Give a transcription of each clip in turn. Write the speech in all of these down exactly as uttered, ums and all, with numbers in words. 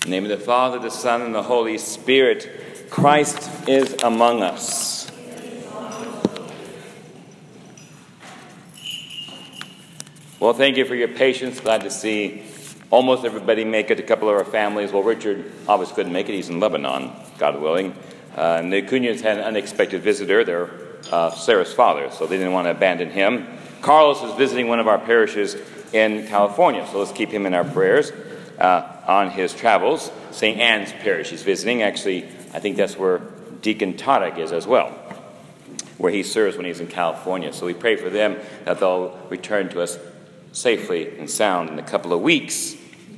In the name of the Father, the Son, and the Holy Spirit, Christ is among us. Well, thank you for your patience. Glad to see almost everybody make it. A couple of our families. Well, Richard obviously couldn't make it. He's in Lebanon, God willing. Uh, and the Acuñas had an unexpected visitor. They're uh, Sarah's father, so they didn't want to abandon him. Carlos is visiting one of our parishes in California, so let's keep him in our prayers uh, on his travels. Saint Anne's Parish he's visiting. Actually, I think that's where Deacon Tarek is as well, where he serves when he's in California. So we pray for them that they'll return to us safely and sound in a couple of weeks.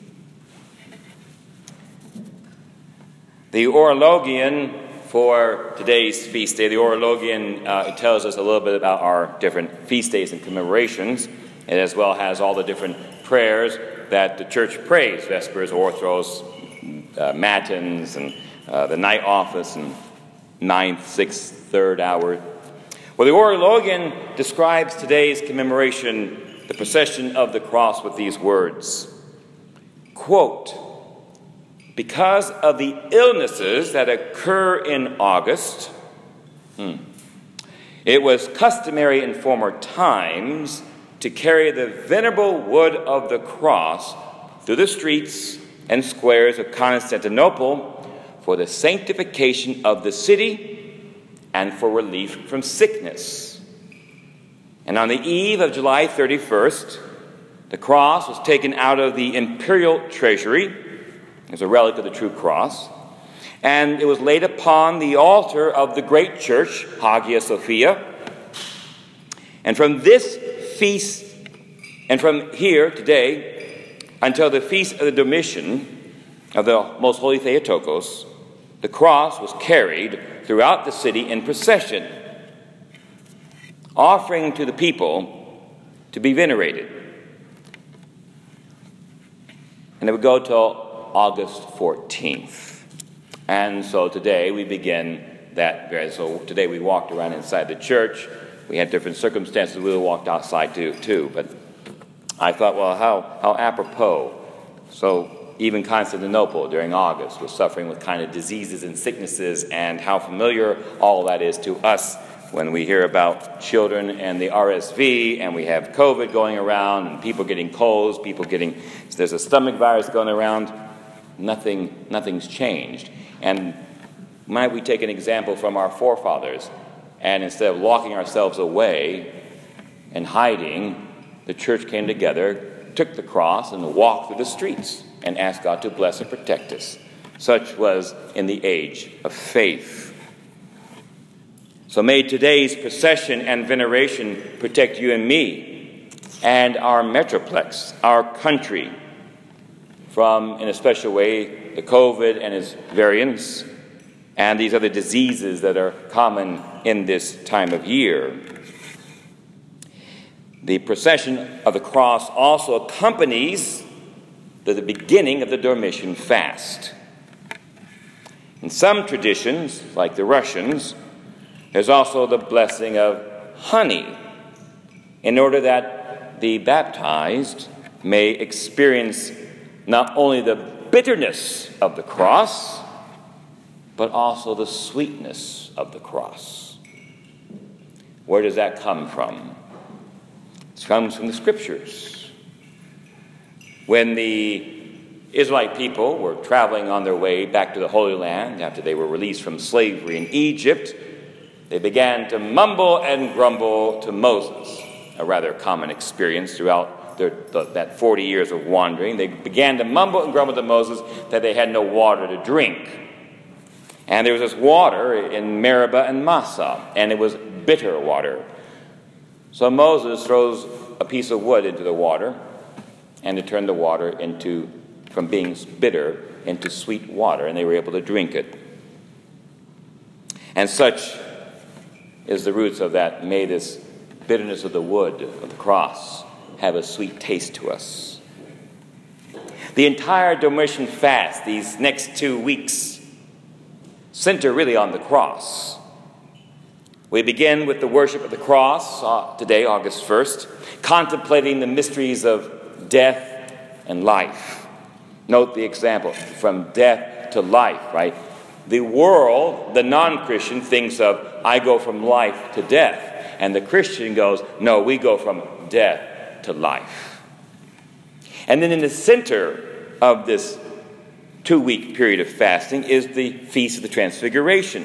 The Orologian for today's feast day, the Orologian uh, tells us a little bit about our different feast days and commemorations. It as well has all the different prayers that the church prays, Vespers, Orthros, uh, Matins, and uh, the night office, and ninth, sixth, third hour. Well, the Orologian describes today's commemoration, the procession of the cross, with these words. Quote, because of the illnesses that occur in August, hmm, it was customary in former times to carry the venerable wood of the cross through the streets and squares of Constantinople for the sanctification of the city and for relief from sickness. And on the eve of July thirty-first, the cross was taken out of the imperial treasury as a relic of the true cross, and it was laid upon the altar of the great church, Hagia Sophia. And from this feast, and from here today until the feast of the Domitian of the Most Holy Theotokos, the cross was carried throughout the city in procession, offering to the people to be venerated. And it would go till August fourteenth. And so today we begin that. So today we walked around inside the church. We had different circumstances. We walked outside too, too. But I thought, well, how, how apropos. So even Constantinople during August was suffering with kind of diseases and sicknesses, and how familiar all that is to us when we hear about children and the R S V, and we have COVID going around, and people getting colds, people getting, there's a stomach virus going around. Nothing, nothing's changed. And might we take an example from our forefathers? And instead of locking ourselves away and hiding, the church came together, took the cross, and walked through the streets and asked God to bless and protect us. Such was in the age of faith. So may today's procession and veneration protect you and me and our metroplex, our country, from, in a special way, the COVID and its variants, and these other diseases that are common in this time of year. The procession of the cross also accompanies the, the beginning of the Dormition fast. In some traditions, like the Russians, there's also the blessing of honey, in order that the baptized may experience not only the bitterness of the cross, but also the sweetness of the cross. Where does that come from? It comes from the Scriptures. When the Israelite people were traveling on their way back to the Holy Land after they were released from slavery in Egypt, they began to mumble and grumble to Moses, a rather common experience throughout their, the, that forty years of wandering. They began to mumble and grumble to Moses that they had no water to drink. And there was this water in Meribah and Massah, and it was bitter water. So Moses throws a piece of wood into the water, and it turned the water into, from being bitter, into sweet water, and they were able to drink it. And such is the roots of that. May this bitterness of the wood of the cross have a sweet taste to us. The entire Domitian fast, these next two weeks, center really on the cross. We begin with the worship of the cross uh, today, August first, contemplating the mysteries of death and life. Note the example, from death to life, right? The world, the non-Christian, thinks of, I go from life to death. And the Christian goes, no, we go from death to life. And then in the center of this two-week period of fasting is the Feast of the Transfiguration.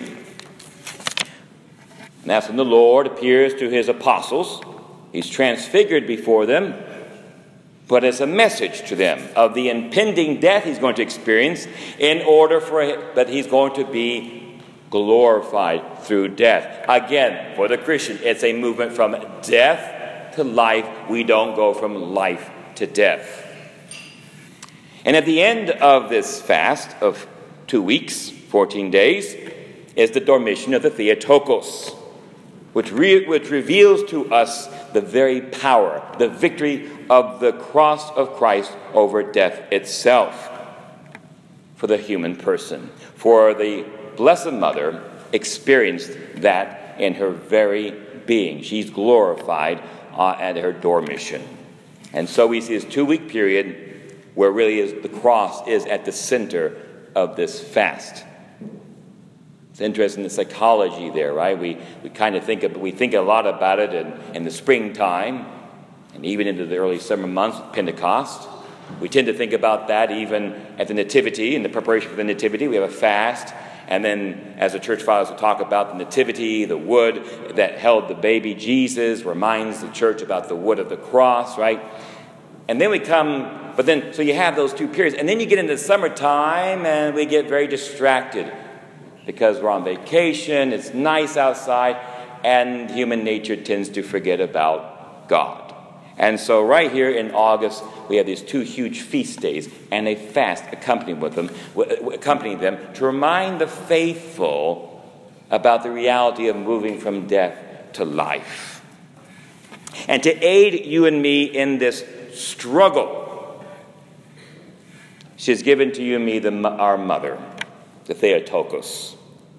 And that's when the Lord appears to his apostles. He's transfigured before them, but it's a message to them of the impending death he's going to experience in order for it, that he's going to be glorified through death. Again, for the Christian, it's a movement from death to life. We don't go from life to death. And at the end of this fast of two weeks, fourteen days, is the Dormition of the Theotokos, which, re- which reveals to us the very power, the victory of the cross of Christ over death itself for the human person. For the Blessed Mother experienced that in her very being. She's glorified uh, at her Dormition. And so we see this two-week period where really is the cross is at the center of this fast. It's interesting, the psychology there, right? We we kind of think of, we think a lot about it in, in the springtime and even into the early summer months, Pentecost. We tend to think about that even at the Nativity, in the preparation for the Nativity. We have a fast, and then as the church fathers will talk about the Nativity, the wood that held the baby Jesus reminds the church about the wood of the cross, right? And then we come, but then, so you have those two periods, and then you get into the summertime, and we get very distracted because we're on vacation, it's nice outside, and human nature tends to forget about God. And so right here in August, we have these two huge feast days and a fast accompanying with them, accompanying them to remind the faithful about the reality of moving from death to life. And to aid you and me in this struggle, she has given to you and me the, our mother, the Theotokos.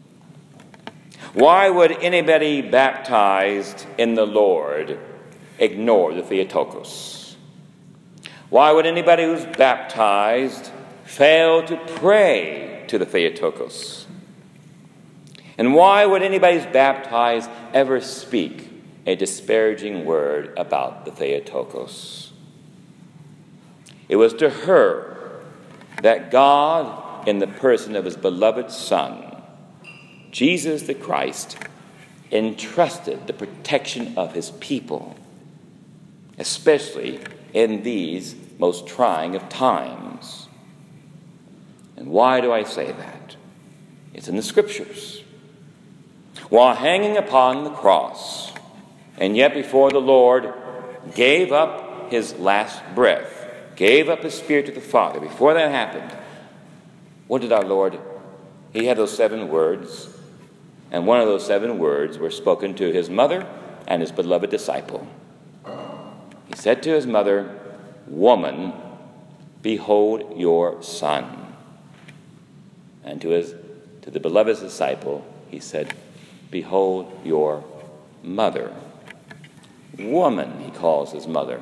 Why would anybody baptized in the Lord ignore the Theotokos? Why would anybody who's baptized fail to pray to the Theotokos? And why would anybody who's baptized ever speak a disparaging word about the Theotokos? It was to her that God, in the person of his beloved Son, Jesus the Christ, entrusted the protection of his people, especially in these most trying of times. And why do I say that? It's in the Scriptures. While hanging upon the cross, and yet before the Lord gave up his last breath, gave up his spirit to the Father, before that happened, what did our Lord? He had those seven words, and one of those seven words were spoken to his mother and his beloved disciple. He said to his mother, "Woman, behold your son." And to his to the beloved disciple, he said, "Behold your mother." Woman, he calls his mother.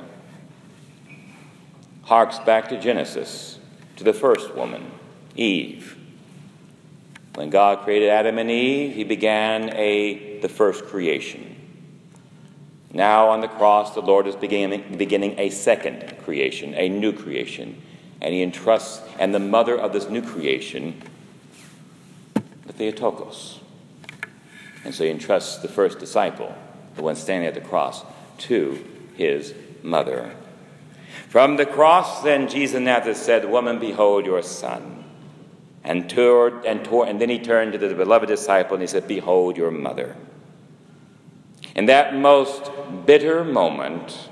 Harks back to Genesis, to the first woman, Eve. When God created Adam and Eve, he began a the first creation. Now on the cross, the Lord is beginning, beginning a second creation, a new creation. And he entrusts, and the mother of this new creation, the Theotokos. And so he entrusts the first disciple, the one standing at the cross, to his mother. From the cross, then, Jesus of Nazareth said, "Woman, behold your son." And, toward, and, toward, and then he turned to the beloved disciple and he said, "Behold your mother." In that most bitter moment,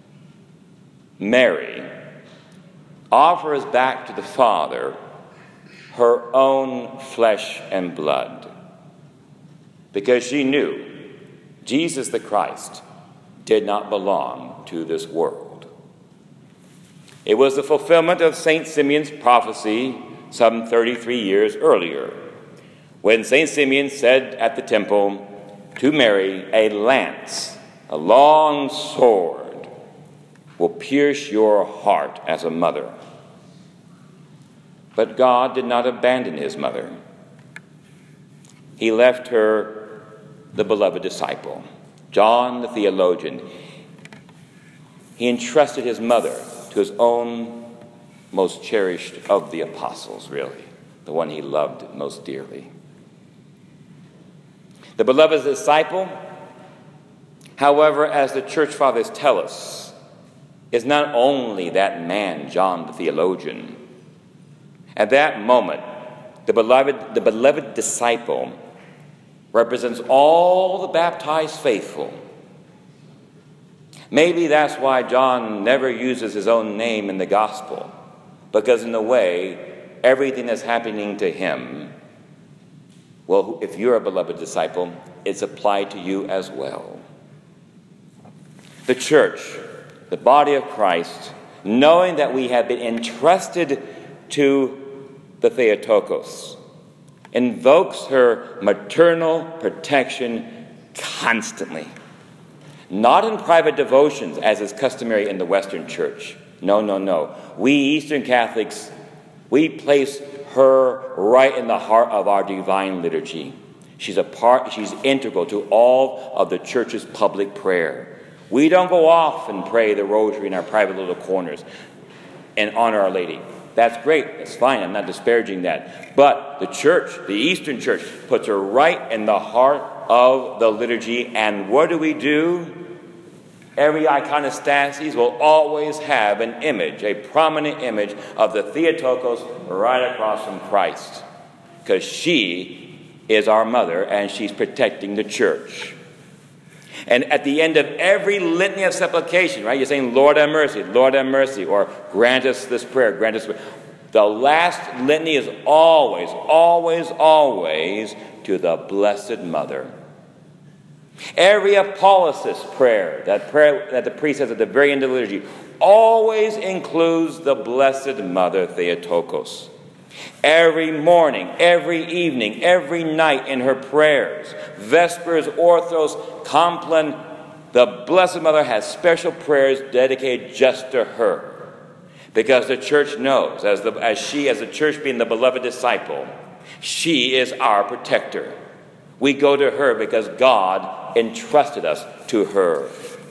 Mary offers back to the Father her own flesh and blood, because she knew Jesus the Christ did not belong to this world. It was the fulfillment of Saint Simeon's prophecy some thirty-three years earlier, when Saint Simeon said at the temple to Mary, "A lance, a long sword, will pierce your heart as a mother." But God did not abandon his mother. He left her the beloved disciple, John the theologian. He entrusted his mother to his own most cherished of the apostles, really, the one he loved most dearly. The beloved disciple, however, as the church fathers tell us, is not only that man, John the theologian. At that moment, the beloved, the beloved disciple represents all the baptized faithful. Maybe that's why John never uses his own name in the gospel, because in a way, everything that's happening to him, well, if you're a beloved disciple, it's applied to you as well. The church, the body of Christ, knowing that we have been entrusted to the Theotokos, invokes her maternal protection constantly. Not in private devotions, as is customary in the Western Church. No, no, no. We Eastern Catholics, we place her right in the heart of our divine liturgy. She's a part, she's integral to all of the Church's public prayer. We don't go off and pray the rosary in our private little corners and honor Our Lady. That's great. That's fine. I'm not disparaging that. But the church, the Eastern Church, puts her right in the heart of the liturgy. And what do we do? Every iconostasis will always have an image, a prominent image of the Theotokos right across from Christ. Because she is our mother and she's protecting the church. And at the end of every litany of supplication, right, you're saying, Lord have mercy, Lord have mercy, or grant us this prayer, grant us this prayer. The last litany is always, always, always to the Blessed Mother. Every apollysis prayer, that prayer that the priest says at the very end of the liturgy, always includes the Blessed Mother Theotokos. Every morning, every evening, every night in her prayers, Vespers, Orthros, Compline, the Blessed Mother has special prayers dedicated just to her. Because the church knows, as, the, as she, as the church being the beloved disciple, she is our protector. We go to her because God entrusted us to her.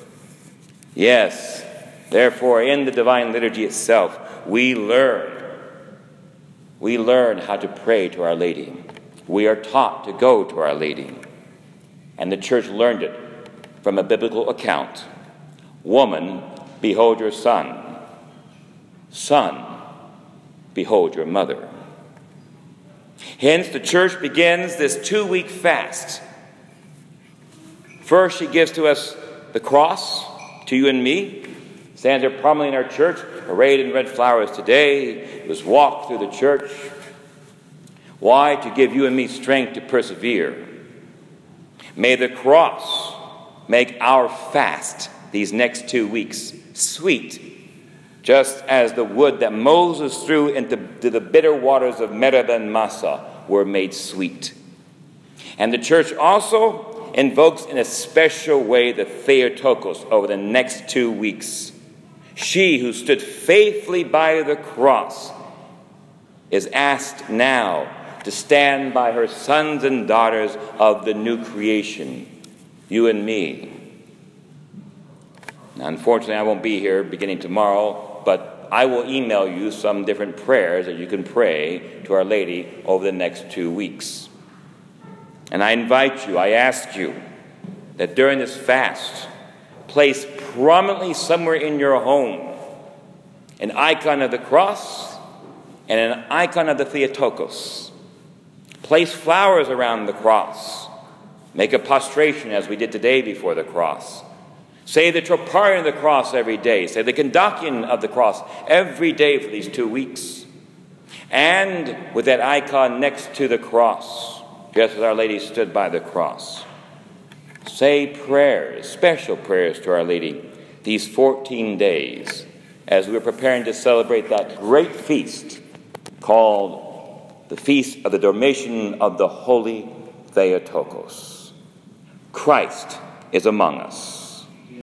Yes, therefore, in the divine liturgy itself, we learn We learn how to pray to Our Lady. We are taught to go to Our Lady. And the church learned it from a biblical account. Woman, behold your son. Son, behold your mother. Hence, the church begins this two-week fast. First, she gives to us the cross, to you and me. Stands there prominently in our church, arrayed in red flowers today. It was walked through the church. Why? To give you and me strength to persevere. May the cross make our fast these next two weeks sweet, just as the wood that Moses threw into the bitter waters of Meribah and Massah were made sweet. And the church also invokes in a special way the Theotokos over the next two weeks. She who stood faithfully by the cross is asked now to stand by her sons and daughters of the new creation, you and me. Now, unfortunately, I won't be here beginning tomorrow, but I will email you some different prayers that you can pray to Our Lady over the next two weeks. And I invite you, I ask you, that during this fast, place prominently somewhere in your home an icon of the cross and an icon of the Theotokos. Place flowers around the cross. Make a prostration as we did today before the cross. Say the Troparion of the cross every day. Say the Kondakion of the cross every day for these two weeks. And with that icon next to the cross, just as Our Lady stood by the cross, say prayers, special prayers to Our Lady these fourteen days as we're preparing to celebrate that great feast called the Feast of the Dormition of the Holy Theotokos. Christ is among us.